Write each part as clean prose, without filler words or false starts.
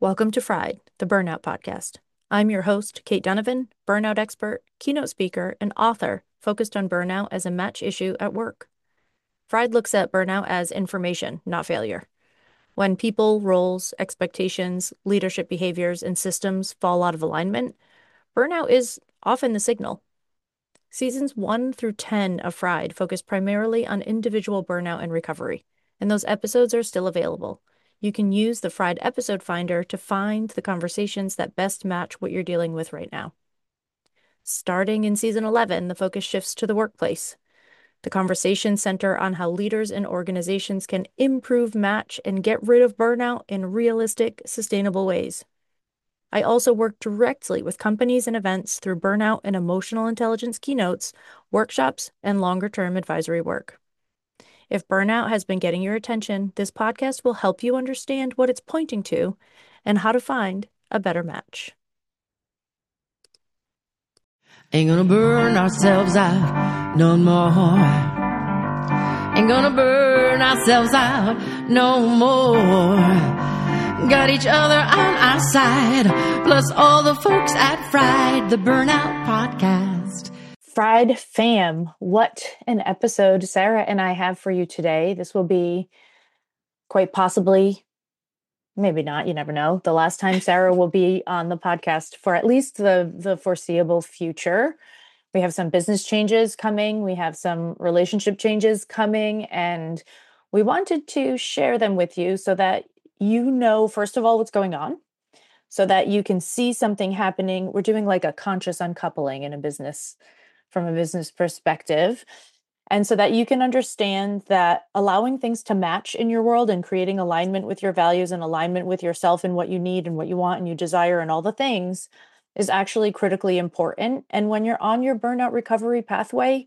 Welcome to Fried, the Burnout Podcast. I'm your host, Kate Donovan, burnout expert, keynote speaker, and author focused on burnout as a match issue at work. Fried looks at burnout as information, not failure. When people, roles, expectations, leadership behaviors, and systems fall out of alignment, burnout is often the signal. Seasons 1 through 10 of Fried focus primarily on individual burnout and recovery, and those episodes are still available. You can use the Fried episode finder to find the conversations that best match what you're dealing with right now. Starting in season 11, the focus shifts to the workplace. The conversations center on how leaders and organizations can improve match and get rid of burnout in realistic, sustainable ways. I also work directly with companies and events through burnout and emotional intelligence keynotes, workshops, and longer-term advisory work. If burnout has been getting your attention, this podcast will help you understand what it's pointing to and how to find a better match. Ain't gonna burn ourselves out no more. Ain't gonna burn ourselves out no more. Got each other on our side, plus all the folks at Fried, the Burnout Podcast. Fried fam, what an episode Sarah and I have for you today. This will be quite possibly, maybe not, you never know, the last time Sarah will be on the podcast for at least the foreseeable future. We have some business changes coming. We have some relationship changes coming, and we wanted to share them with you so that you know, first of all, what's going on, so that you can see something happening. We're doing like a conscious uncoupling in a business, from a business perspective. And so that you can understand that allowing things to match in your world and creating alignment with your values and alignment with yourself and what you need and what you want and you desire and all the things is actually critically important. And when you're on your burnout recovery pathway,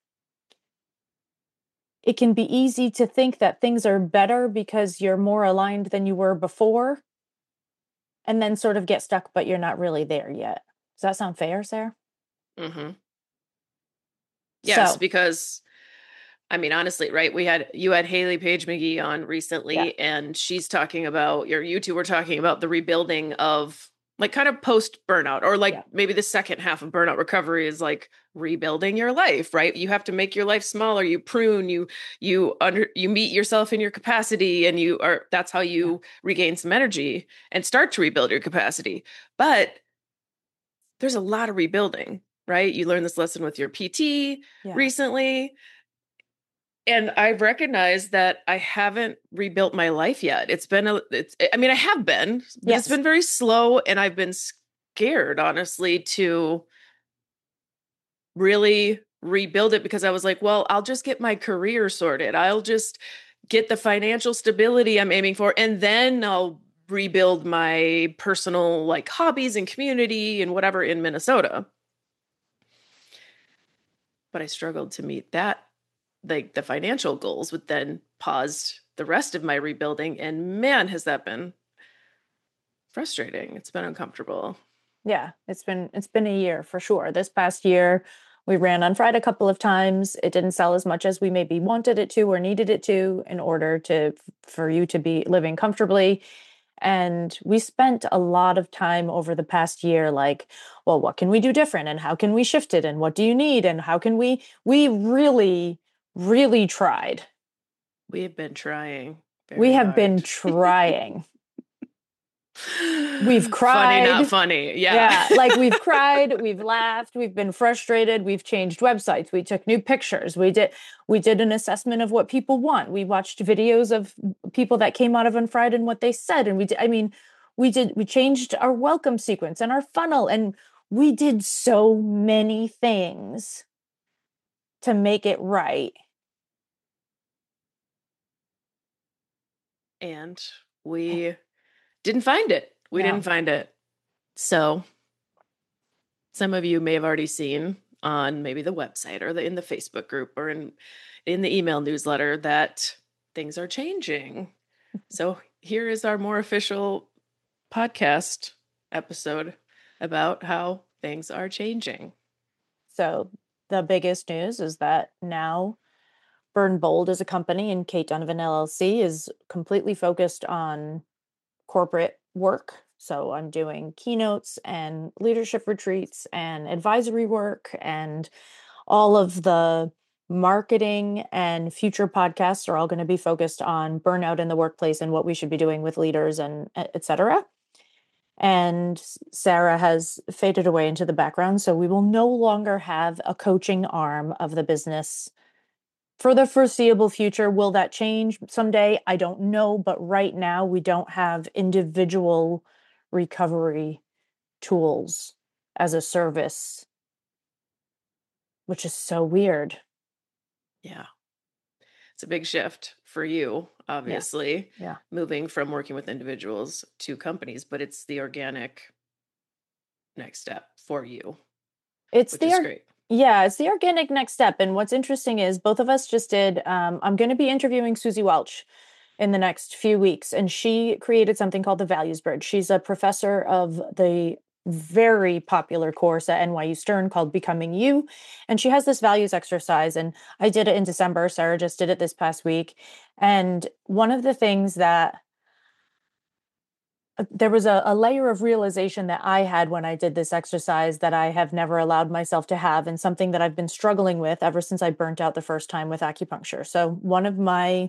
it can be easy to think that things are better because you're more aligned than you were before, and then sort of get stuck, but you're not really there yet. Does that sound fair, Sarah? Mm-hmm. Yes, So, because I mean, honestly, right? You had Haley Page McGee on recently, yeah. and she's talking about, you two were talking about the rebuilding of like kind of post burnout, or like maybe the second half of burnout recovery is like rebuilding your life, right? You have to make your life smaller. You prune, you meet yourself in your capacity, and that's how you regain some energy and start to rebuild your capacity. But there's a lot of rebuilding, right? You learned this lesson with your PT recently. And I've recognized that I haven't rebuilt my life yet. I have been, but it's been very slow, and I've been scared, honestly, to really rebuild it, because I was like, well, I'll just get my career sorted. I'll just get the financial stability I'm aiming for, and then I'll rebuild my personal like hobbies and community and whatever in Minnesota. But I struggled to meet that. Like the financial goals would then paused the rest of my rebuilding. And man, has that been frustrating. It's been uncomfortable. Yeah, it's been a year for sure. This past year, we ran on Fried a couple of times. It didn't sell as much as we maybe wanted it to or needed it to in order for you to be living comfortably. And we spent a lot of time over the past year, like, well, what can we do different? And how can we shift it? And what do you need? And how can we really, really tried. We have been trying. We have been trying. We've cried. Funny, not funny. Yeah. Like we've cried, we've laughed, we've been frustrated, we've changed websites, we took new pictures, we did an assessment of what people want. We watched videos of people that came out of Unfried and what they said. And we changed our welcome sequence and our funnel, and we did so many things to make it right. And we didn't find it. We didn't find it. So some of you may have already seen on maybe the website or in the Facebook group or in the email newsletter that things are changing. So here is our more official podcast episode about how things are changing. So the biggest news is that now Burn Bold as a company and Kate Donovan LLC is completely focused on corporate work. So I'm doing keynotes and leadership retreats and advisory work, and all of the marketing and future podcasts are all going to be focused on burnout in the workplace and what we should be doing with leaders and et cetera. And Sarah has faded away into the background. So we will no longer have a coaching arm of the business for the foreseeable future. Will that change someday? I don't know. But right now, we don't have individual recovery tools as a service, which is so weird. Yeah. It's a big shift for you, obviously, Yeah. moving from working with individuals to companies, but it's the organic next step for you, It's which is great. Yeah, it's the organic next step. And what's interesting is both of us just did, I'm going to be interviewing Susie Welch in the next few weeks, and she created something called the Values Bridge. She's a professor of the very popular course at NYU Stern called Becoming You. And she has this values exercise, and I did it in December. Sarah just did it this past week. And one of the things that there was a layer of realization that I had when I did this exercise that I have never allowed myself to have, and something that I've been struggling with ever since I burnt out the first time with acupuncture. So one of my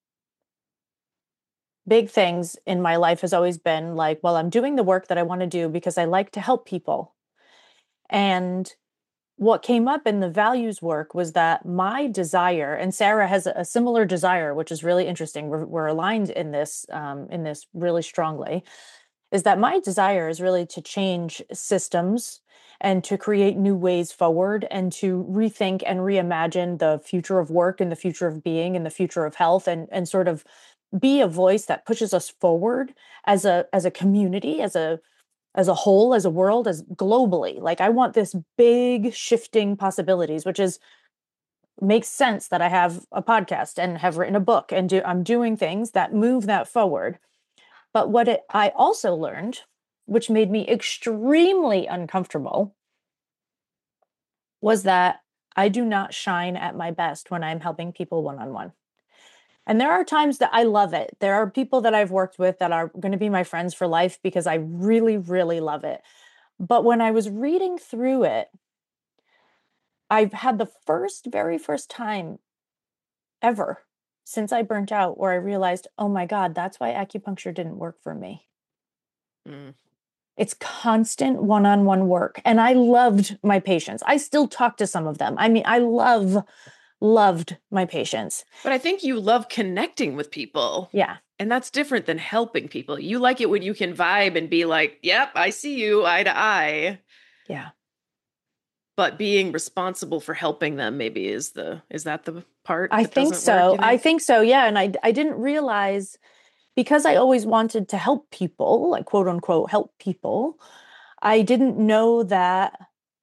big things in my life has always been like, well, I'm doing the work that I want to do because I like to help people. And what came up in the values work was that my desire, and Sarah has a similar desire, which is really interesting. We're aligned in this really strongly, is that my desire is really to change systems and to create new ways forward and to rethink and reimagine the future of work and the future of being and the future of health, and sort of be a voice that pushes us forward as a community, as a whole, as a world, as globally. Like, I want this big shifting possibilities, which is makes sense that I have a podcast and have written a book and I'm doing things that move that forward. But I also learned, which made me extremely uncomfortable, was that I do not shine at my best when I'm helping people one-on-one. And there are times that I love it. There are people that I've worked with that are going to be my friends for life because I really, really love it. But when I was reading through it, I've had the very first time ever since I burnt out where I realized, oh my God, that's why acupuncture didn't work for me. Mm. It's constant one-on-one work. And I loved my patients. I still talk to some of them. I mean, I loved my patients. But I think you love connecting with people. Yeah. And that's different than helping people. You like it when you can vibe and be like, yep, I see you eye to eye. Yeah. But being responsible for helping them maybe is that the part I that think doesn't so. work, I think so. Yeah. And I didn't realize, because I always wanted to help people, like quote unquote, help people. I didn't know that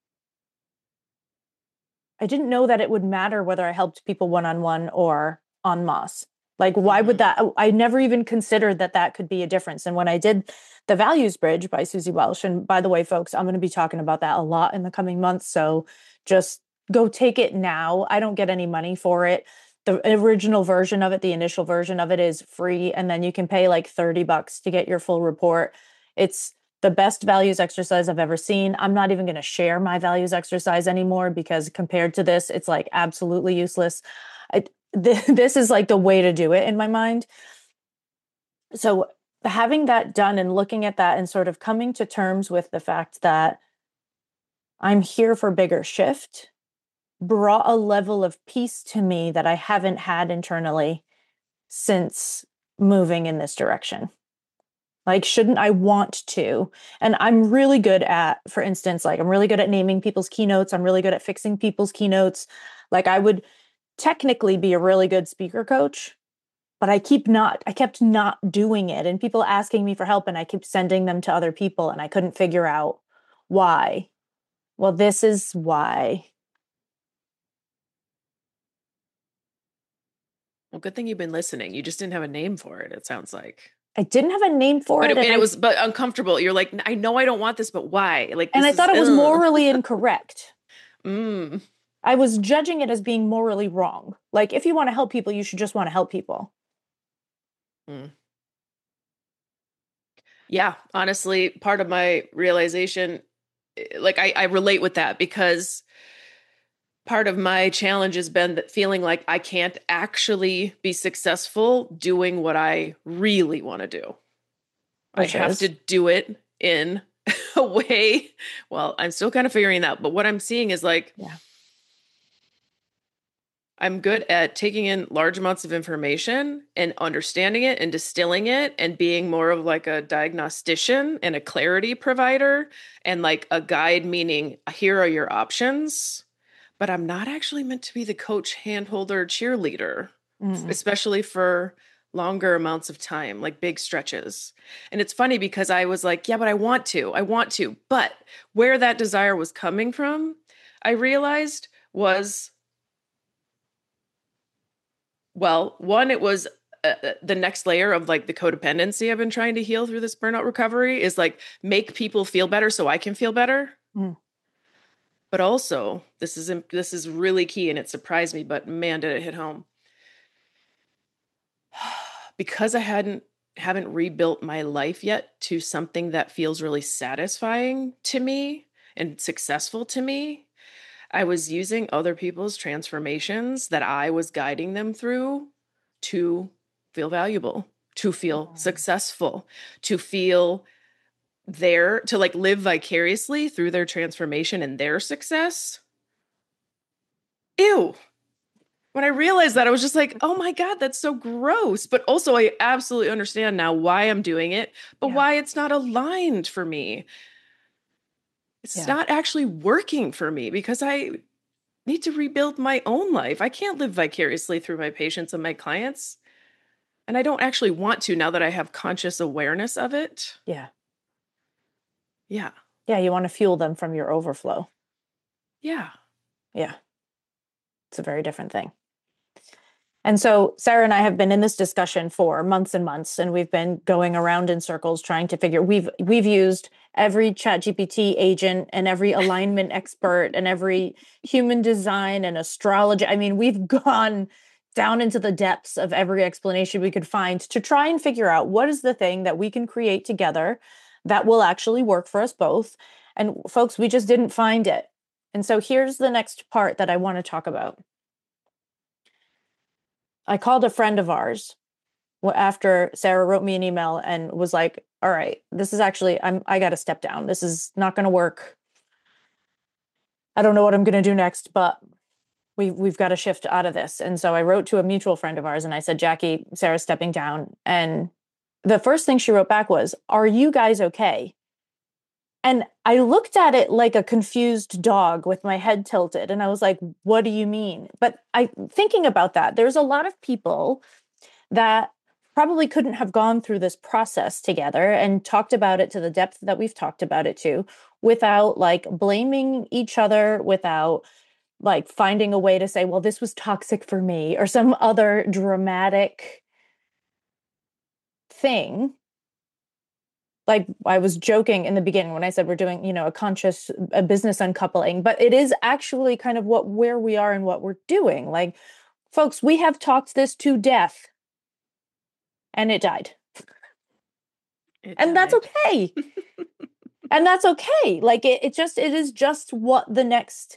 it would matter whether I helped people one-on-one or en masse. Like, why would that? I never even considered that could be a difference. And when I did the Values Bridge by Susie Welch, and by the way, folks, I'm going to be talking about that a lot in the coming months. So just go take it now. I don't get any money for it. The original version of it, the initial version of it, is free. And then you can pay like $30 to get your full report. It's the best values exercise I've ever seen. I'm not even going to share my values exercise anymore because compared to this, it's like absolutely useless. This is like the way to do it in my mind. So having that done and looking at that and sort of coming to terms with the fact that I'm here for bigger shift brought a level of peace to me that I haven't had internally since moving in this direction. Like, shouldn't I want to? And I'm really good at, for instance, like I'm really good at naming people's keynotes. I'm really good at fixing people's keynotes. Like, I would technically be a really good speaker coach, but I kept not doing it. And people asking me for help, and I keep sending them to other people, and I couldn't figure out why. Well, this is why. Well, good thing you've been listening. You just didn't have a name for it, it sounds like. I didn't have a name for it. And it was uncomfortable. You're like, I know I don't want this, but why? Like, and I thought it was morally incorrect. Mm. I was judging it as being morally wrong. Like, if you want to help people, you should just want to help people. Mm. Yeah, honestly, part of my realization, like I relate with that because part of my challenge has been that feeling like I can't actually be successful doing what I really want to do. I Which have to is, do it in a way. Well, I'm still kind of figuring that, but what I'm seeing is like yeah. I'm good at taking in large amounts of information and understanding it and distilling it and being more of like a diagnostician and a clarity provider and like a guide, meaning here are your options. But I'm not actually meant to be the coach, handholder, cheerleader, Mm. especially for longer amounts of time, like big stretches. And it's funny because I was like, yeah, but I want to. But where that desire was coming from, I realized was, well, one, it was the next layer of like the codependency I've been trying to heal through this burnout recovery is like make people feel better so I can feel better. Mm. But also, this is really key and it surprised me, but man, did it hit home. Because I haven't rebuilt my life yet to something that feels really satisfying to me and successful to me, I was using other people's transformations that I was guiding them through to feel valuable, to feel successful, to feel there, to like live vicariously through their transformation and their success. Ew. When I realized that, I was just like, oh my God, that's so gross. But also, I absolutely understand now why I'm doing it, but Yeah. why it's not aligned for me. It's Yeah. not actually working for me because I need to rebuild my own life. I can't live vicariously through my patients and my clients. And I don't actually want to now that I have conscious awareness of it. Yeah. Yeah. Yeah. You want to fuel them from your overflow. Yeah. Yeah. It's a very different thing. And so Sarah and I have been in this discussion for months and months, and we've been going around in circles trying to figure. We've used every ChatGPT agent and every alignment expert and every human design and astrology. I mean, we've gone down into the depths of every explanation we could find to try and figure out what is the thing that we can create together that will actually work for us both. And folks, we just didn't find it. And so here's the next part that I want to talk about. I called a friend of ours after Sarah wrote me an email and was like, all right, this is actually, I got to step down. This is not going to work. I don't know what I'm going to do next, but we've got to shift out of this. And so I wrote to a mutual friend of ours and I said, Jackie, Sarah's stepping down. And the first thing she wrote back was, are you guys okay? And I looked at it like a confused dog with my head tilted. And I was like, what do you mean? But thinking about that, there's a lot of people that probably couldn't have gone through this process together and talked about it to the depth that we've talked about it to without like blaming each other, without like finding a way to say, well, this was toxic for me or some other dramatic thing. Like I was joking in the beginning when I said we're doing, a business uncoupling, but it is actually kind of where we are and what we're doing. Like, folks, we have talked this to death and it died. And that's okay. And that's okay. Like it is just what the next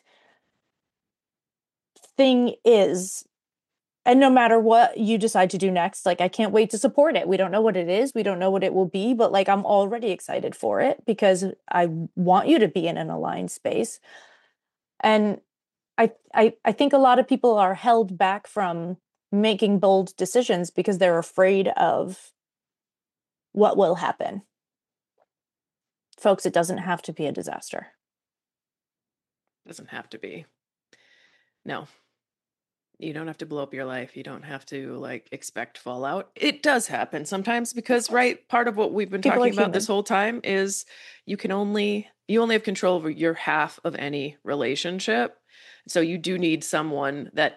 thing is. And no matter what you decide to do next, like I can't wait to support it. We don't know what it is. We don't know what it will be, but like I'm already excited for it because I want you to be in an aligned space. And I think a lot of people are held back from making bold decisions because they're afraid of what will happen. Folks, it doesn't have to be a disaster. Doesn't have to be. No. You don't have to blow up your life. You don't have to like expect fallout. It does happen sometimes because, right, part of what we've been People are talking about human. this whole time is you only have control over your half of any relationship. So you do need someone that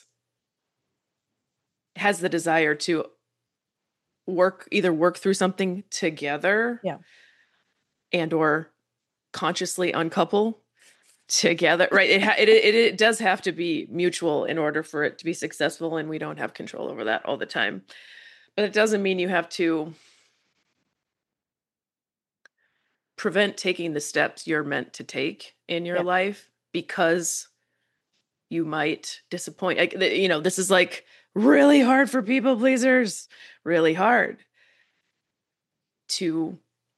has the desire to either work through something together, Yeah, and or consciously uncouple together, right? It does have to be mutual in order for it to be successful, and we don't have control over that all the time. But it doesn't mean you have to prevent taking the steps you're meant to take in your Yeah. life because you might disappoint. Like, this is like really hard for people pleasers, really hard to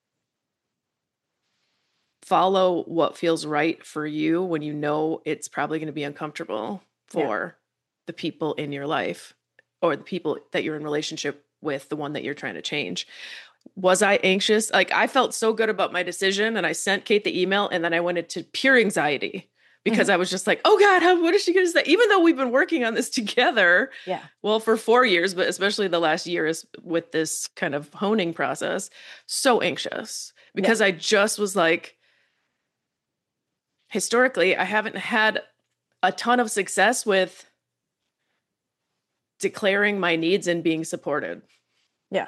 follow what feels right for you when you know it's probably going to be uncomfortable for the people in your life or the people that you're in relationship with, the one that you're trying to change. Was I anxious? Like, I felt so good about my decision, and I sent Kate the email, and then I went into pure anxiety because I was just like, oh God, what is she going to say? Even though we've been working on this together, well, for 4 years, but especially the last year is with this kind of honing process, so anxious because I just was like, historically, I haven't had a ton of success with declaring my needs and being supported. Yeah.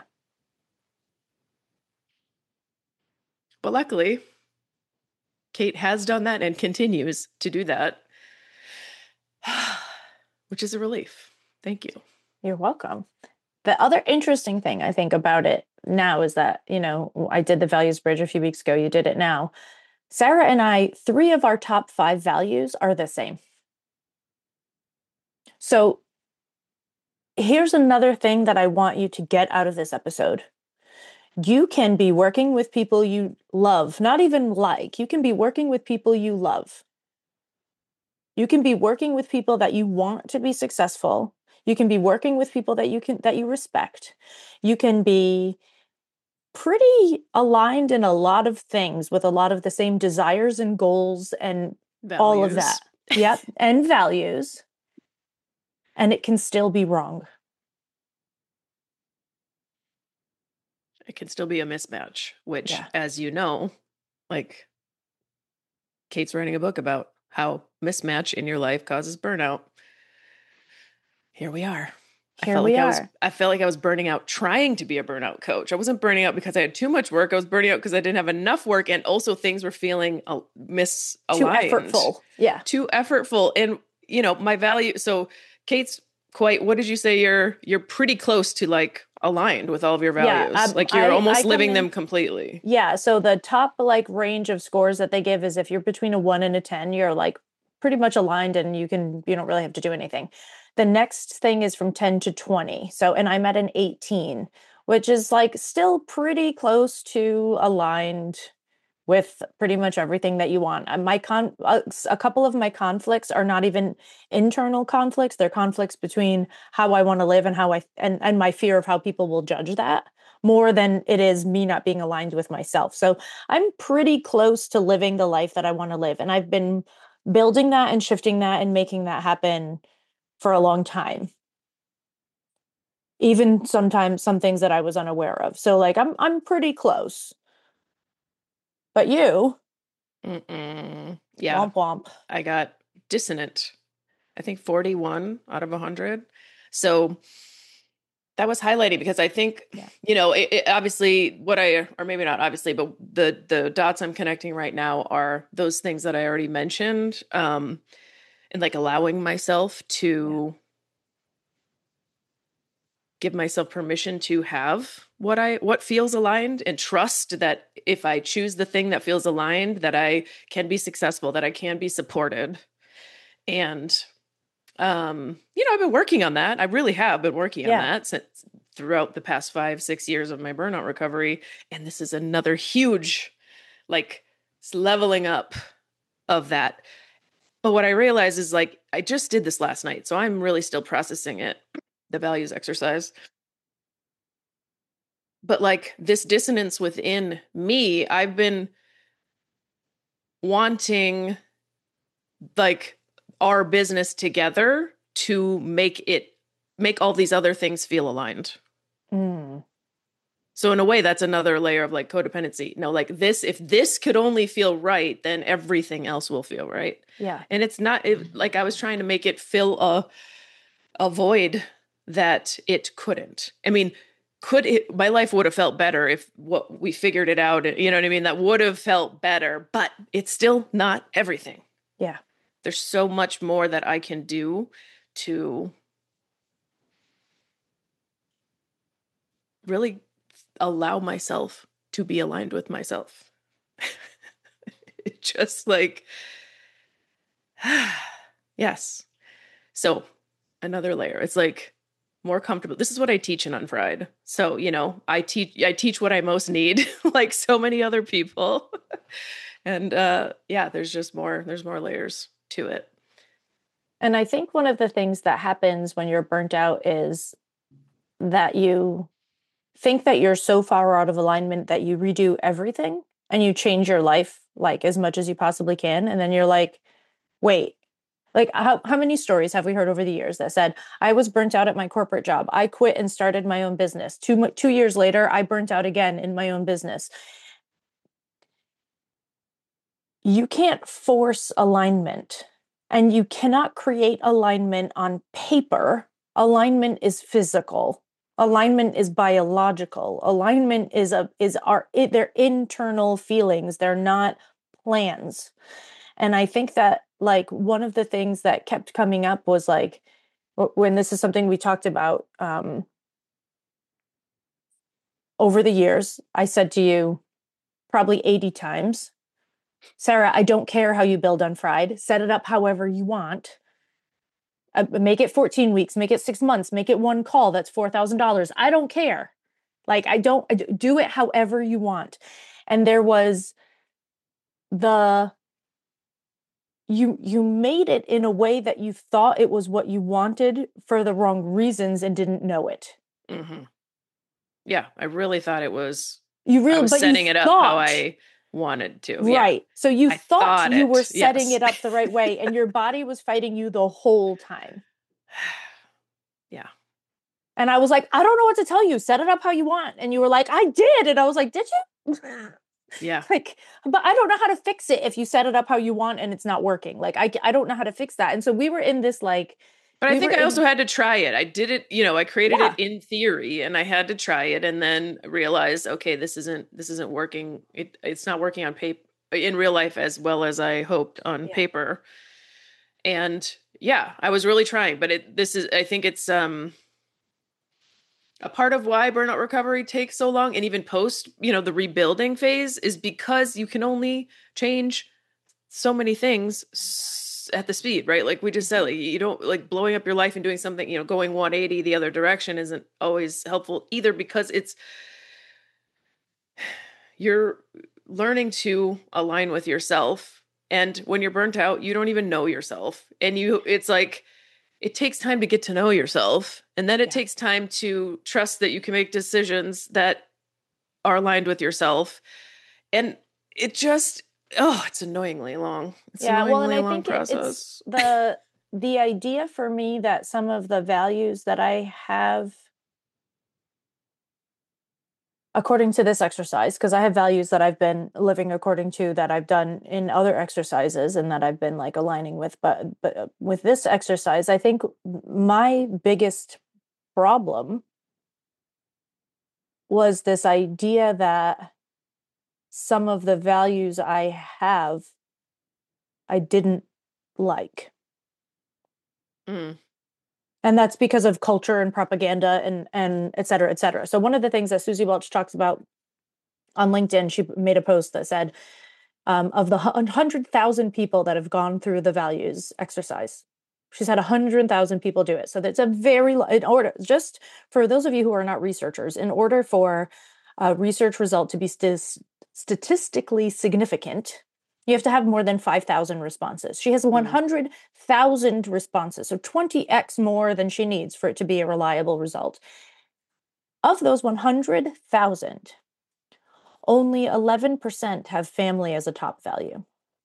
But luckily, Kate has done that and continues to do that, which is a relief. Thank you. You're welcome. The other interesting thing I think about it now is that, I did the values bridge a few weeks ago. You did it now. Sarah and I, 3 of our top 5 values are the same. So here's another thing that I want you to get out of this episode. You can be working with people you love, not even like. You can be working with people you love. You can be working with people that you want to be successful. You can be working with people that you respect. You can be pretty aligned in a lot of things with a lot of the same desires and goals and all of that. Yep. And values. And it can still be wrong. It can still be a mismatch, which, as you know, like Kate's writing a book about how mismatch in your life causes burnout. Here we are. I felt like I was burning out trying to be a burnout coach. I wasn't burning out because I had too much work. I was burning out because I didn't have enough work. And also things were feeling misaligned. Too effortful. Yeah. Too effortful. And, my value. So Kate's quite, what did you say? You're pretty close to like aligned with all of your values. Yeah, like you're almost living them completely. Yeah. So the top range of scores that they give is if you're between a 1 and a 10, you're like pretty much aligned and you don't really have to do anything. The next thing is from 10 to 20. So, and I'm at an 18, which is like still pretty close to aligned with pretty much everything that you want. A couple of my conflicts are not even internal conflicts. They're conflicts between how I want to live and and my fear of how people will judge that more than it is me not being aligned with myself. So I'm pretty close to living the life that I want to live. And I've been building that and shifting that and making that happen for a long time. Even sometimes some things that I was unaware of. So like I'm pretty close. But you? Yeah. Womp womp. I got dissonant. I think 41 out of 100. So that was highlighting because I think, it obviously or maybe not obviously, but the dots I'm connecting right now are those things that I already mentioned. And like allowing myself to give myself permission to have what feels aligned and trust that if I choose the thing that feels aligned, that I can be successful, that I can be supported. And, I've been working on that. I really have been working on that throughout the past 5-6 years of my burnout recovery. And this is another huge, leveling up of that. But what I realized is I just did this last night. So I'm really still processing it, the values exercise. But this dissonance within me, I've been wanting our business together to make all these other things feel aligned. Mm. So in a way, that's another layer of codependency. No, if this could only feel right, then everything else will feel right. Yeah. And it's not I was trying to make it fill a void that it couldn't. I mean, my life would have felt better if we figured it out. You know what I mean? That would have felt better, but it's still not everything. Yeah. There's so much more that I can do to really allow myself to be aligned with myself. It just like, yes. So another layer. It's like more comfortable. This is what I teach in Unfried. So, I teach what I most need, like so many other people. And yeah, there's more layers to it. And I think one of the things that happens when you're burnt out is that you think that you're so far out of alignment that you redo everything and you change your life like as much as you possibly can. And then you're like, wait, like how many stories have we heard over the years that said, I was burnt out at my corporate job. I quit and started my own business. 2 years later, I burnt out again in my own business. You can't force alignment and you cannot create alignment on paper. Alignment is physical. Alignment is biological. Alignment is they're internal feelings. They're not plans. And I think that like one of the things that kept coming up was like, when this is something we talked about over the years, I said to you probably 80 times, Sarah, I don't care how you build Unfried. Set it up however you want. Make it 14 weeks, make it 6 months, make it one call. That's $4,000. I don't care. Like, I do it however you want. And there was you made it in a way that you thought it was what you wanted for the wrong reasons and didn't know it. Mm-hmm. Yeah, I really thought it was. I was setting it up how I wanted to. Right. Yeah. So you thought you were setting yes. it up the right way, and your body was fighting you the whole time. Yeah. And I was like, I don't know what to tell you. Set it up how you want. And you were like, I did. And I was like, did you? Yeah. Like, but I don't know how to fix it if you set it up how you want and it's not working. Like, I don't know how to fix that. And so we were in this like, but I think I also had to try it. I did it, I created it in theory and I had to try it and then realize, okay, this isn't working. It's not working on paper in real life as well as I hoped on paper. And yeah, I was really trying, but I think it's a part of why burnout recovery takes so long and even post, the rebuilding phase is because you can only change so many things at the speed, right? Like we just said, like, you don't like blowing up your life and doing something, going 180 the other direction isn't always helpful either because you're learning to align with yourself. And when you're burnt out, you don't even know yourself. And it's like, it takes time to get to know yourself. And then it takes time to trust that you can make decisions that are aligned with yourself. And it just, it's annoyingly long. It's an annoyingly long process. It's the idea for me that some of the values that I have according to this exercise, because I have values that I've been living according to that I've done in other exercises and that I've been like aligning with. But with this exercise, I think my biggest problem was this idea that some of the values I have, I didn't like. Mm. And that's because of culture and propaganda and et cetera, et cetera. So one of the things that Susie Welch talks about on LinkedIn, she made a post that said, of the 100,000 people that have gone through the values exercise, she's had 100,000 people do it. So that's in order, just for those of you who are not researchers, in order for a research result to be statistically significant, you have to have more than 5,000 responses. She has 100,000 responses, so 20x more than she needs for it to be a reliable result. Of those 100,000, only 11% have family as a top value.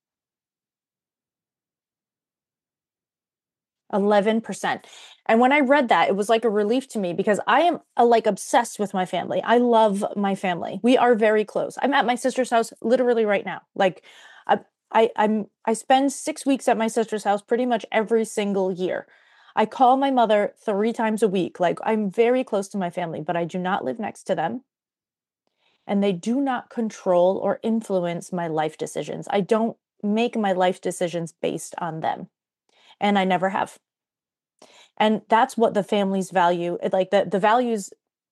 11%. And when I read that, it was like a relief to me because I am like obsessed with my family. I love my family. We are very close. I'm at my sister's house literally right now. Like I spend 6 weeks at my sister's house pretty much every single year. I call my mother 3 times a week. Like I'm very close to my family, but I do not live next to them. And they do not control or influence my life decisions. I don't make my life decisions based on them. And I never have. And that's what the families value. Like the values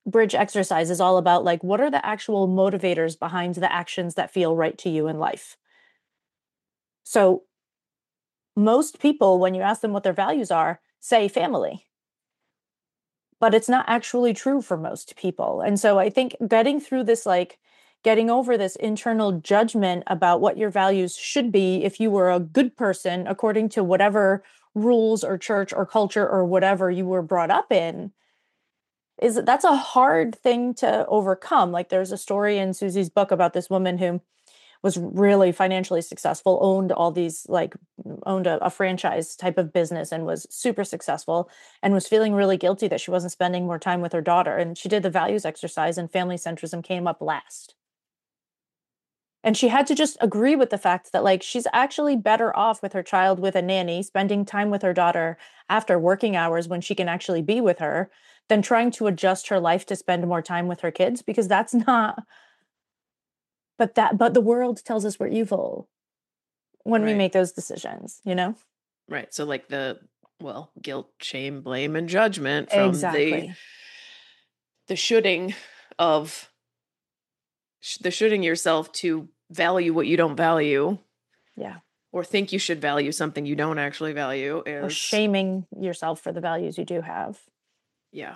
bridge exercise is all about like, what are the actual motivators behind the actions that feel right to you in life? So most people, when you ask them what their values are, say family. But it's not actually true for most people. And so I think getting through this, like getting over this internal judgment about what your values should be if you were a good person according to whatever rules or church or culture or whatever you were brought up in, is that's a hard thing to overcome. Like there's a story in Susie's book about this woman who was really financially successful, owned all these like owned a franchise type of business and was super successful and was feeling really guilty that she wasn't spending more time with her daughter. And she did the values exercise and family centrism came up last. And she had to just agree with the fact that like she's actually better off with her child with a nanny, spending time with her daughter after working hours when she can actually be with her, than trying to adjust her life to spend more time with her kids, because that's not, but the world tells us we're evil when we Right. make those decisions, you know? Right. So like guilt, shame, blame, and judgment from Exactly. the shoulding of the shoulding yourself to value what you don't value Yeah. or think you should value something you don't actually value Or is shaming yourself for the values you do have. yeah.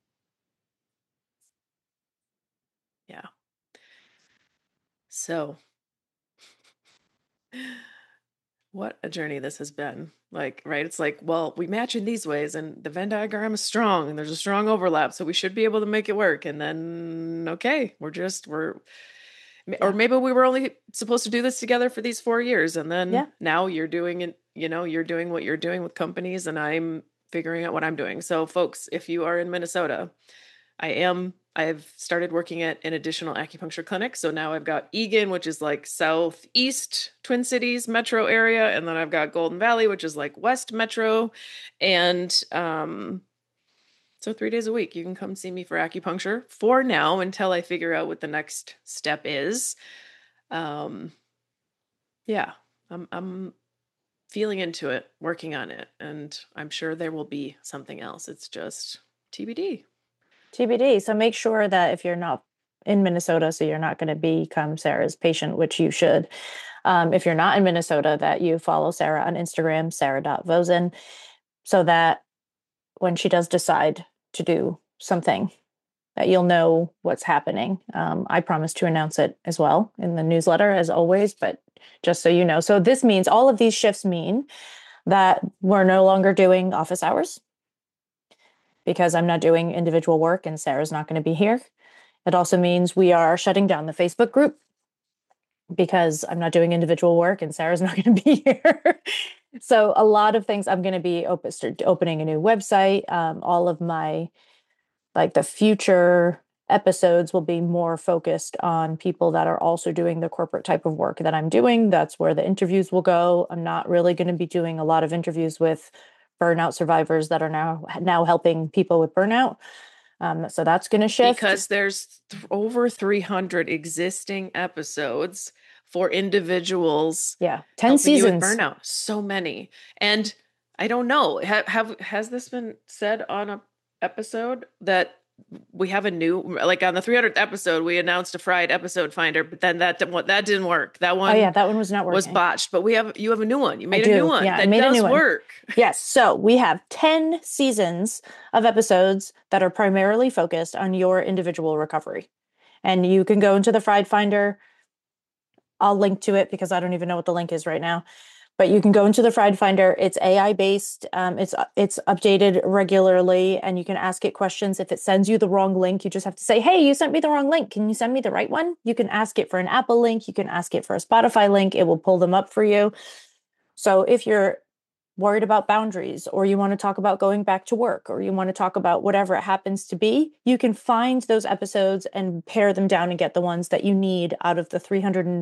Yeah. So what a journey this has been. Like, right? It's like, well, we match in these ways and the Venn diagram is strong and there's a strong overlap. So we should be able to make it work. And then, okay, or Yeah. maybe we were only supposed to do this together for these 4 years. And then Yeah. now you're doing it, you're doing what you're doing with companies and I'm figuring out what I'm doing. So folks, if you are in Minnesota, I've started working at an additional acupuncture clinic. So now I've got Eagan, which is like southeast Twin Cities metro area. And then I've got Golden Valley, which is like west metro. And so 3 days a week, you can come see me for acupuncture for now until I figure out what the next step is. Yeah, I'm feeling into it, working on it. And I'm sure there will be something else. It's just TBD. TBD. So make sure that if you're not in Minnesota, so you're not going to become Sarah's patient, which you should. If you're not in Minnesota, that you follow Sarah on Instagram, sarah.vosen, so that when she does decide to do something, that you'll know what's happening. I promise to announce it as well in the newsletter, as always, but just so you know. So this means all of these shifts mean that we're no longer doing office hours, because I'm not doing individual work and Sarah's not going to be here. It also means we are shutting down the Facebook group because I'm not doing individual work and Sarah's not going to be here. So a lot of things, I'm going to be opening a new website. All of my, like the future episodes will be more focused on people that are also doing the corporate type of work that I'm doing. That's where the interviews will go. I'm not really going to be doing a lot of interviews with burnout survivors that are now helping people with burnout. So that's going to shift. Because there's over 300 existing episodes for individuals. Yeah, 10 seasons. You with burnout. So many. And I don't know, has this been said on a episode that we have a new, like on the 300th episode, we announced a fried episode finder, but then that didn't work. That one, oh yeah, that one was not working. Was botched. But you have a new one. You made a new one. Yeah, that does work. Yes. So we have 10 seasons of episodes that are primarily focused on your individual recovery, and you can go into the Fried Finder. I'll link to it because I don't even know what the link is right now. But you can go into the Fried Finder. It's AI based. It's updated regularly, and you can ask it questions. If it sends you the wrong link, you just have to say, "Hey, you sent me the wrong link. Can you send me the right one?" You can ask it for an Apple link. You can ask it for a Spotify link. It will pull them up for you. So if you're worried about boundaries, or you want to talk about going back to work, or you want to talk about whatever it happens to be, you can find those episodes and pare them down and get the ones that you need out of the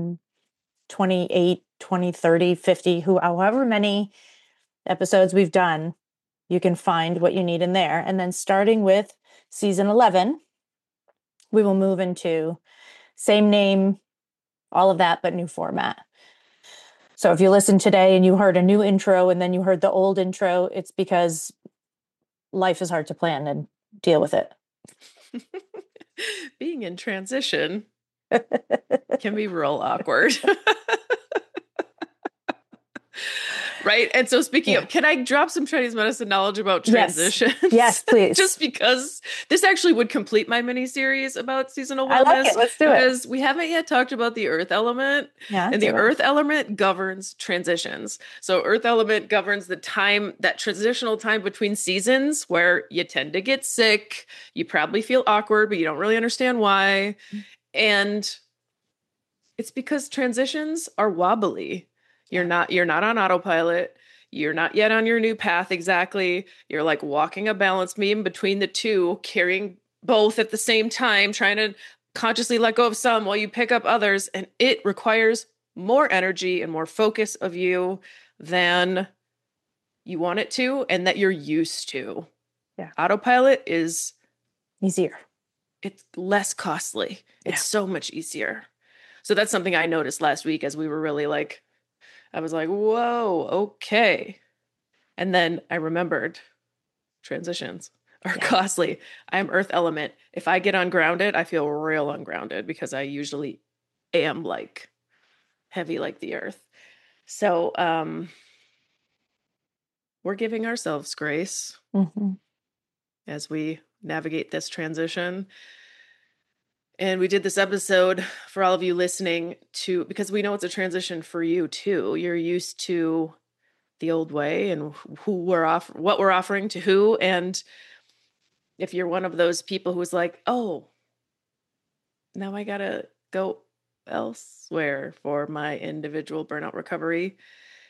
328, 20, 30, 50, however many episodes we've done. You can find what you need in there. And then starting with season 11, we will move into same name, all of that, but new format. So if you listen today and you heard a new intro and then you heard the old intro, it's because life is hard to plan and deal with it. Being in transition can be real awkward. Right. And so speaking of, can I drop some Chinese medicine knowledge about transitions? Yes, please. Just because this actually would complete my mini series about seasonal wellness. I like it. Let's do it. Because we haven't yet talked about the earth element. Yeah. And the earth element governs transitions. So earth element governs the time, that transitional time between seasons where you tend to get sick. You probably feel awkward, but you don't really understand why. And it's because transitions are wobbly. You're not on autopilot. You're not yet on your new path exactly. You're like walking a balance beam between the two, carrying both at the same time, trying to consciously let go of some while you pick up others. And it requires more energy and more focus of you than you want it to and that you're used to. Yeah. Autopilot is easier. It's less costly. It's so much easier. So that's something I noticed last week as we were really like, I was like, whoa, okay. And then I remembered transitions are costly. I'm earth element. If I get ungrounded, I feel real ungrounded because I usually am like heavy like the earth. So we're giving ourselves grace as we navigate this transition. And we did this episode for all of you listening because we know it's a transition for you too. You're used to the old way and what we're offering to who. And if you're one of those people who's like, oh, now I gotta go elsewhere for my individual burnout recovery.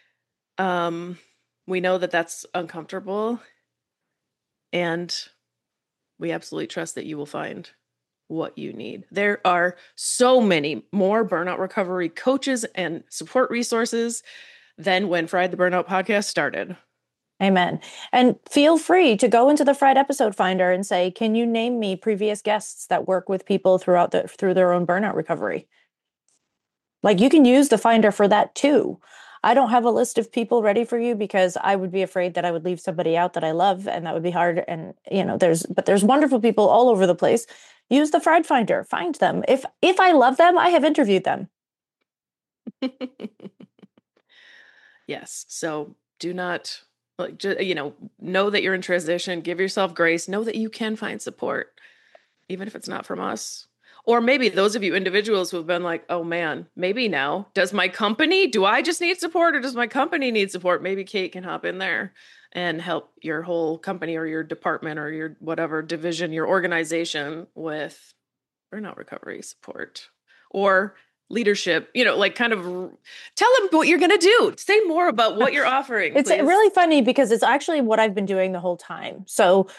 We know that that's uncomfortable, and we absolutely trust that you will find what you need. There are so many more burnout recovery coaches and support resources than when Fried the Burnout podcast started. Amen. And feel free to go into the Fried episode finder and say, can you name me previous guests that work with people through their own burnout recovery? Like, you can use the finder for that too. I don't have a list of people ready for you because I would be afraid that I would leave somebody out that I love, and that would be hard. And there's wonderful people all over the place. Use the Fried finder, find them. If I love them, I have interviewed them. Yes. So do not know that you're in transition, give yourself grace, know that you can find support, even if it's not from us. Or maybe those of you individuals who have been like, oh man, maybe now, do I just need support or does my company need support? Maybe Kate can hop in there and help your whole company or your department or your whatever division, your organization with burnout recovery support or leadership, kind of tell them what you're going to do. Say more about what you're offering. It's really funny because it's actually what I've been doing the whole time. So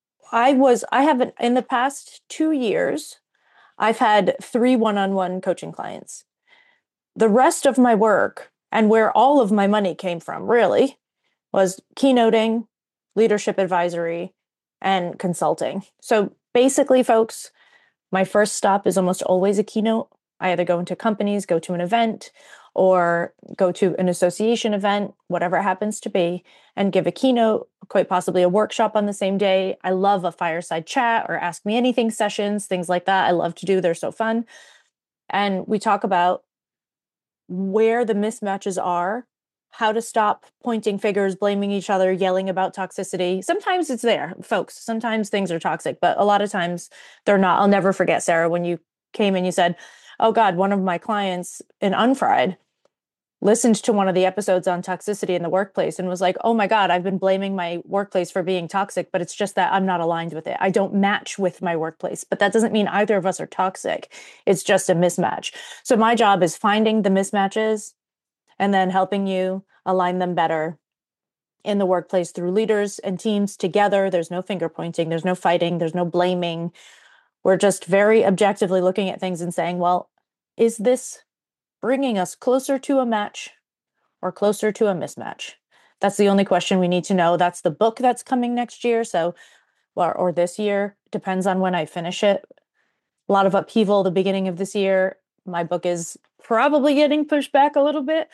in the past 2 years, I've had 3 one-on-one coaching clients. The rest of my work and where all of my money came from really was keynoting, leadership advisory, and consulting. So basically, folks, my first stop is almost always a keynote. I either go into companies, go to an event, or go to an association event, whatever it happens to be, and give a keynote, quite possibly a workshop on the same day. I love a fireside chat or ask me anything sessions, things like that. I love to do. They're so fun. And we talk about where the mismatches are, how to stop pointing fingers, blaming each other, yelling about toxicity. Sometimes it's there, folks. Sometimes things are toxic, but a lot of times they're not. I'll never forget, Sarah, when you came and you said, oh God, one of my clients in Unfried listened to one of the episodes on toxicity in the workplace and was like, oh my God, I've been blaming my workplace for being toxic, but it's just that I'm not aligned with it. I don't match with my workplace, but that doesn't mean either of us are toxic. It's just a mismatch. So my job is finding the mismatches and then helping you align them better in the workplace through leaders and teams together. There's no finger pointing, there's no fighting, there's no blaming. We're just very objectively looking at things and saying, well, is this bringing us closer to a match or closer to a mismatch? That's the only question we need to know. That's the book that's coming next year. So, or this year, depends on when I finish it. A lot of upheaval the beginning of this year. My book is probably getting pushed back a little bit.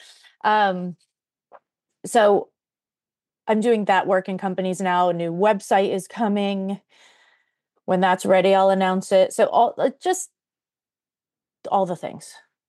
So I'm doing that work in companies now. A new website is coming. When that's ready, I'll announce it. So just all the things.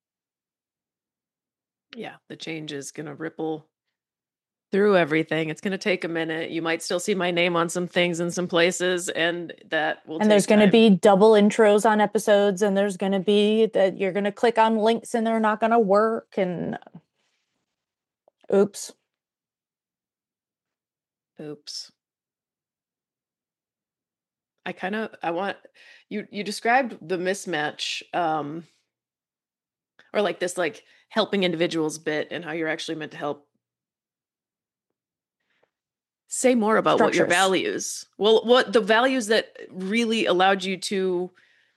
Yeah, the change is going to ripple through everything. It's going to take a minute. You might still see my name on some things in some places, and that will And there's take going to time. be double intros on episodes, and there's going to be that you're going to click on links and they're not going to work. And oops. I want you described the mismatch, or like this, like helping individuals bit, and how you're actually meant to help. Say more about what your Structures. values. Well, what the values that really allowed you to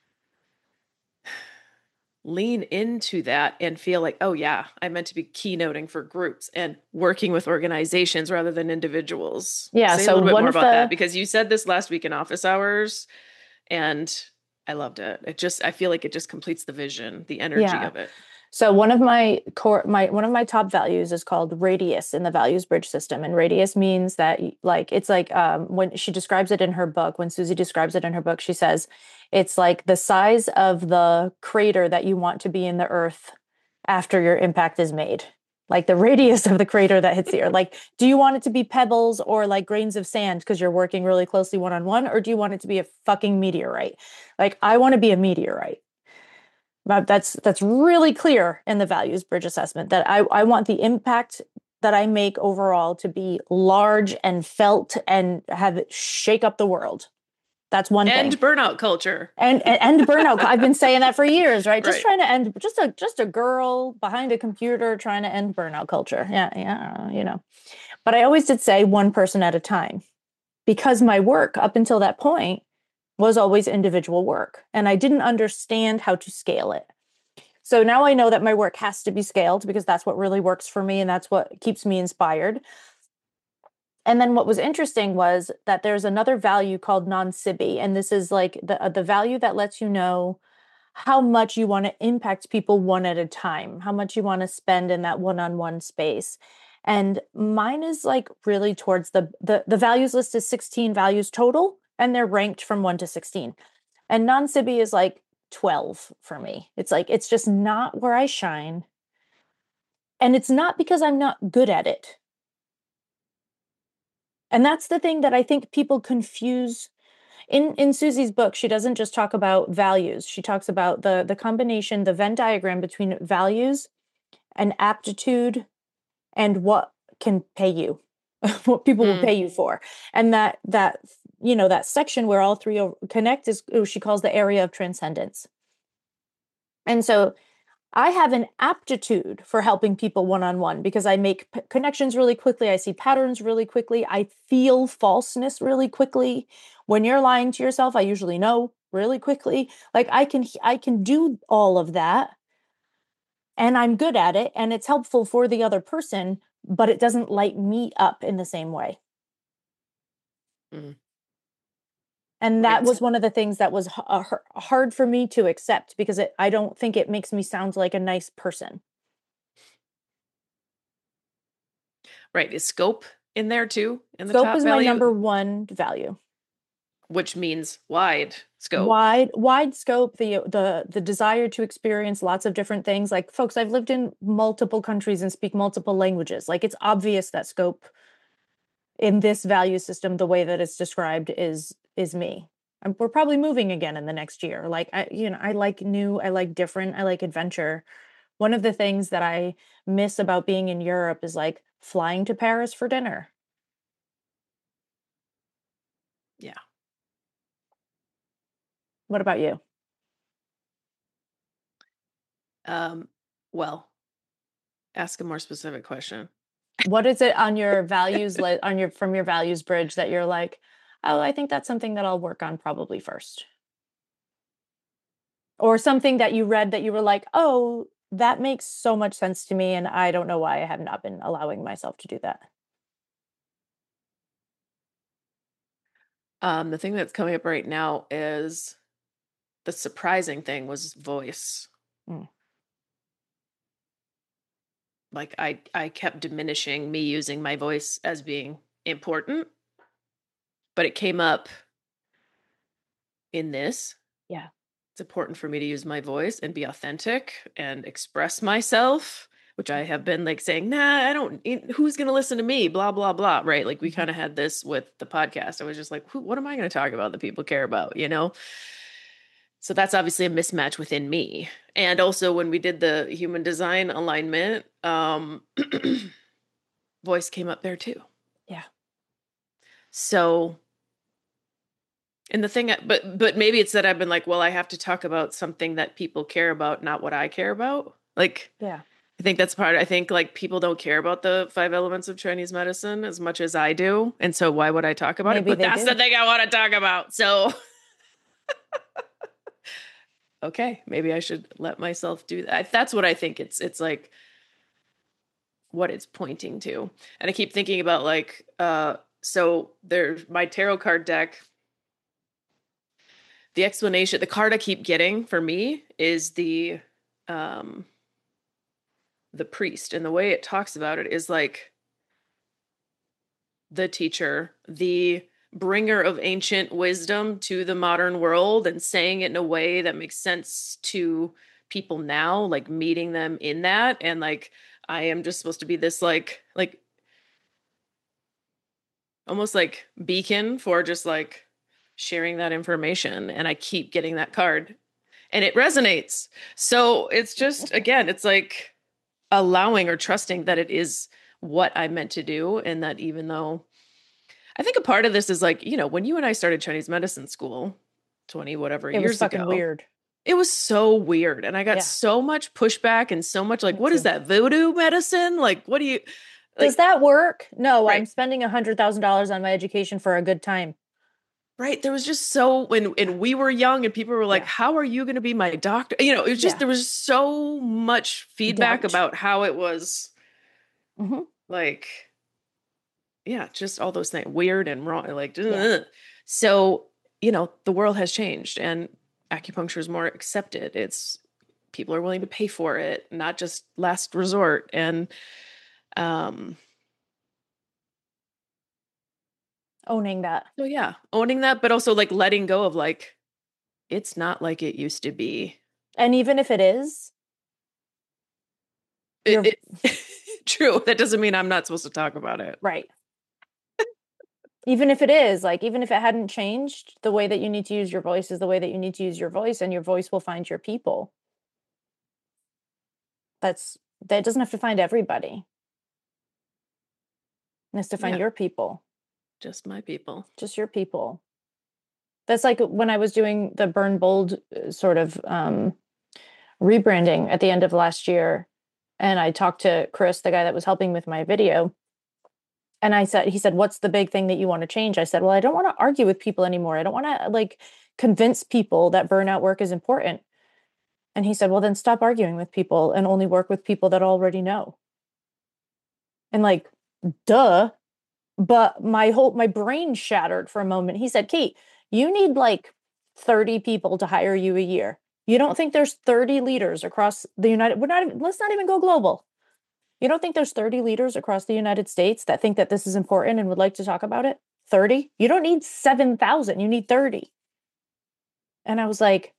lean into that and feel like, oh yeah, I meant to be keynoting for groups and working with organizations rather than individuals. Yeah. Say a So little bit one more of about that, the, because you said this last week in office hours, and I loved it. I feel like it just completes the vision, the energy of it. So one of my one of my top values is called radius in the values bridge system. And radius means that like it's like when she describes it in her book, when Susie describes it in her book, she says it's like the size of the crater that you want to be in the earth after your impact is made. Like the radius of the crater that hits the earth. Like, do you want it to be pebbles or like grains of sand because you're working really closely one-on-one, or do you want it to be a fucking meteorite? Like, I want to be a meteorite. That's really clear in the values bridge assessment that I want the impact that I make overall to be large and felt and have it shake up the world. That's one thing. And burnout culture. And burnout. I've been saying that for years, right? Just Right. trying to end just a girl behind a computer trying to end burnout culture. Yeah. But I always did say one person at a time, because my work up until that point was always individual work, and I didn't understand how to scale it. So now I know that my work has to be scaled because that's what really works for me and that's what keeps me inspired. And then what was interesting was that there's another value called non-SIBI, and this is like the value that lets you know how much you want to impact people one at a time, how much you want to spend in that one-on-one space. And mine is like really towards the values list is 16 values total, and they're ranked from 1 to 16. And non-SIBI is like 12 for me. It's like, it's just not where I shine. And it's not because I'm not good at it. And that's the thing that I think people confuse. In Susie's book, she doesn't just talk about values. She talks about the combination, the Venn diagram between values and aptitude and what can pay you, what people will pay you for. And that that section where all three connect is she calls the area of transcendence. And so I have an aptitude for helping people one-on-one because I make connections really quickly. I see patterns really quickly. I feel falseness really quickly. When you're lying to yourself, I usually know really quickly. Like I can do all of that, and I'm good at it, and it's helpful for the other person, but it doesn't light me up in the same way. Mm. And that was one of the things that was hard for me to accept because I don't think it makes me sound like a nice person. Right. Is scope in there too? In the Scope top is value? my number one value. Which means wide scope. Wide scope, the desire to experience lots of different things. Like, folks, I've lived in multiple countries and speak multiple languages. Like, it's obvious that scope in this value system, the way that it's described, is me. We're probably moving again in the next year. Like, I like new, I like different, I like adventure. One of the things that I miss about being in Europe is like flying to Paris for dinner. Yeah. What about you? Well, ask a more specific question. What is it on your values from your values bridge that you're like, oh, I think that's something that I'll work on probably first? Or something that you read that you were like, oh, that makes so much sense to me, and I don't know why I have not been allowing myself to do that. The thing that's coming up right now is the surprising thing was voice. Mm. Like I kept diminishing me using my voice as being important, but it came up in this. Yeah. It's important for me to use my voice and be authentic and express myself, which I have been like saying, I don't, who's going to listen to me? Blah, blah, blah. Right. Like we kind of had this with the podcast. I was just like, what am I going to talk about that people care about, you know? So that's obviously a mismatch within me. And also when we did the human design alignment, voice came up there too. Yeah. So, and the thing, but maybe it's that I've been like, well, I have to talk about something that people care about, not what I care about. Like, yeah, I think that's part. I think like people don't care about the 5 elements of Chinese medicine as much as I do. And so why would I talk about it? But that's the thing I want to talk about. So, okay, maybe I should let myself do that. That's what I think it's like what it's pointing to. And I keep thinking about like, so there's my tarot card deck. The explanation, the card I keep getting for me is the priest, and the way it talks about it is like the teacher, the bringer of ancient wisdom to the modern world, and saying it in a way that makes sense to people now, like meeting them in that. And like I am just supposed to be this like almost like beacon for just like sharing that information. And I keep getting that card and it resonates. So it's just, again, it's like allowing or trusting that it is what I meant to do. And that even though I think a part of this is like, you know, when you and I started Chinese medicine school 20 whatever years ago, it was fucking weird. It was so weird. And I got so much pushback and so much like, what is that, voodoo medicine? Like, what do you... Like, does that work? No, right. I'm spending $100,000 on my education for a good time. Right. There was just so, and we were young and people were like, how are you going to be my doctor? You know, it was just, there was so much feedback about how it was like, just all those things, weird and wrong. Like, so, you know, the world has changed and acupuncture is more accepted. It's, people are willing to pay for it, not just last resort. And, owning that. So yeah, owning that, but also like letting go of like, it's not like it used to be. And even if it is, true. That doesn't mean I'm not supposed to talk about it. Right. Even if it is, like, even if it hadn't changed, the way that you need to use your voice is the way that you need to use your voice, and your voice will find your people. That doesn't have to find everybody. It has to find your people. Just my people. Just your people. That's like when I was doing the Burn Bold sort of rebranding at the end of last year. And I talked to Chris, the guy that was helping with my video. And he said, what's the big thing that you want to change? I said, well, I don't want to argue with people anymore. I don't want to like convince people that burnout work is important. And he said, well, then stop arguing with people and only work with people that already know. And like, duh. But my brain shattered for a moment. He said, Kate, you need like 30 people to hire you a year. You don't think there's 30 leaders across the let's not even go global. You don't think there's 30 leaders across the United States that think that this is important and would like to talk about it? 30? You don't need 7,000. You need 30. And I was like,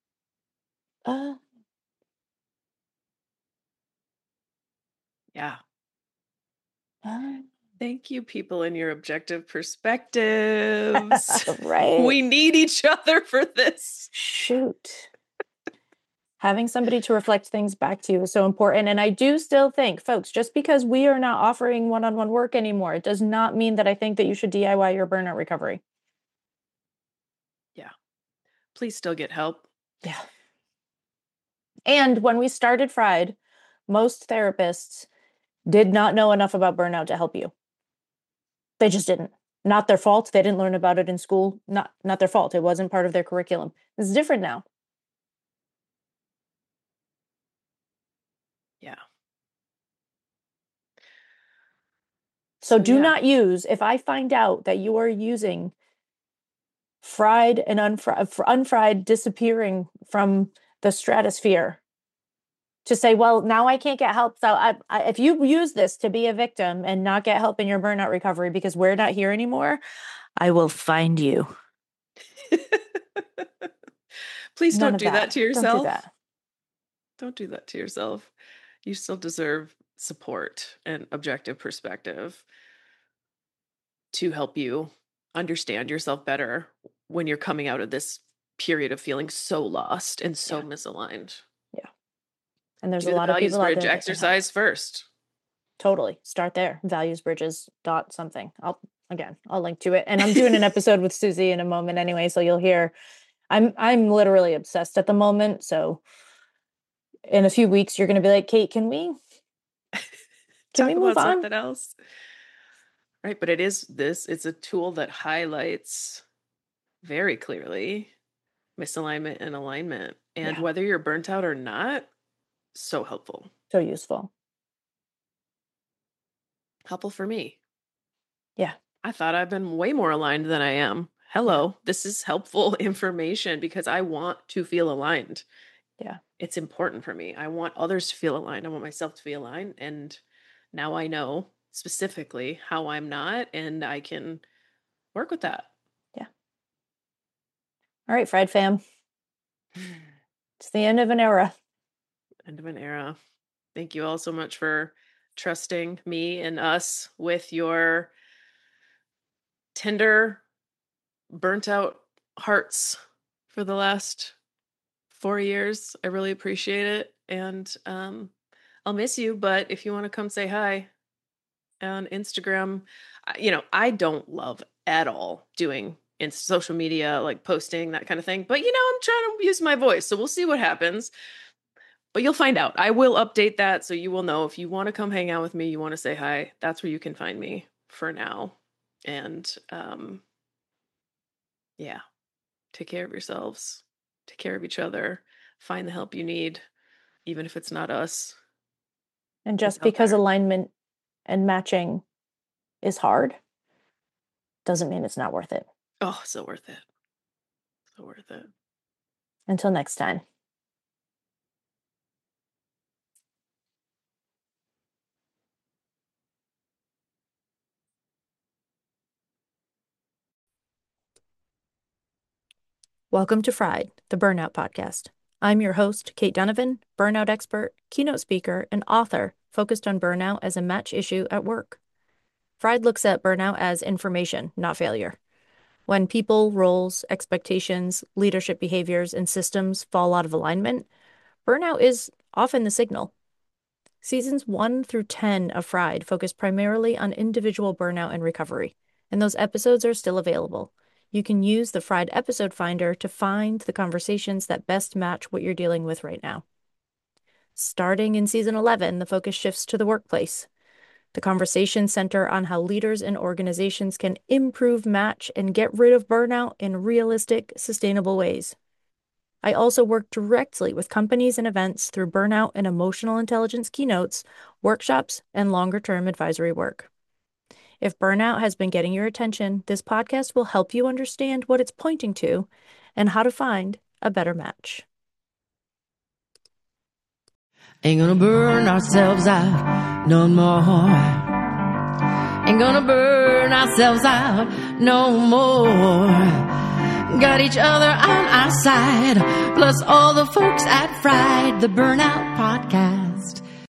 yeah. Thank you, people in your objective perspectives. Right. We need each other for this. Shoot. Having somebody to reflect things back to you is so important. And I do still think, folks, just because we are not offering one-on-one work anymore, it does not mean that I think that you should DIY your burnout recovery. Yeah. Please still get help. Yeah. And when we started Fried, most therapists did not know enough about burnout to help you. They just didn't. Not their fault. They didn't learn about it in school. Not their fault. It wasn't part of their curriculum. It's different now. Yeah. So do not use, if I find out that you are using fried and unfried disappearing from the stratosphere to say, well, now I can't get help. So if you use this to be a victim and not get help in your burnout recovery because we're not here anymore, I will find you. Please None don't of do that to Don't yourself. do that. Don't do that to yourself. You still deserve support and objective perspective to help you understand yourself better when you're coming out of this period of feeling so lost and so misaligned. Yeah. And there's Do a lot the of values people out bridge there. exercise first. Totally. Start there. Valuesbridges dot something. I'll link to it. And I'm doing an episode with Susie in a moment anyway, so you'll hear. I'm literally obsessed at the moment. So in a few weeks, you're going to be like, Kate, can we Talk move about on? something else? Right. But it's a tool that highlights very clearly misalignment and alignment. And whether you're burnt out or not, so helpful. So useful. Helpful for me. Yeah. I thought I've been way more aligned than I am. Hello. This is helpful information because I want to feel aligned. Yeah. It's important for me. I want others to feel aligned. I want myself to feel aligned. And now I know specifically how I'm not, and I can work with that. Yeah. All right, Fried fam. It's the end of an era. End of an era. Thank you all so much for trusting me and us with your tender, burnt out hearts for the last 4 years. I really appreciate it. And I'll miss you, but if you want to come say hi on Instagram, I don't love at all doing in social media, like posting, that kind of thing. But, I'm trying to use my voice. So we'll see what happens. But you'll find out. I will update that so you will know. If you want to come hang out with me, you want to say hi, that's where you can find me for now. And take care of yourselves. Take care of each other. Find the help you need, even if it's not us. And just because alignment and matching is hard doesn't mean it's not worth it. Oh, so worth it. So worth it. Until next time. Welcome to Fried, the Burnout Podcast. I'm your host, Kate Donovan, burnout expert, keynote speaker, and author focused on burnout as a match issue at work. Fried looks at burnout as information, not failure. When people, roles, expectations, leadership behaviors, and systems fall out of alignment, burnout is often the signal. Seasons 1 through 10 of Fried focus primarily on individual burnout and recovery, and those episodes are still available. You can use the Fried episode finder to find the conversations that best match what you're dealing with right now. Starting in season 11, the focus shifts to the workplace. The conversations center on how leaders and organizations can improve match and get rid of burnout in realistic, sustainable ways. I also work directly with companies and events through burnout and emotional intelligence keynotes, workshops, and longer-term advisory work. If burnout has been getting your attention, this podcast will help you understand what it's pointing to and how to find a better match. Ain't gonna burn ourselves out no more. Ain't gonna burn ourselves out no more. Got each other on our side, plus all the folks at Fried, the Burnout Podcast.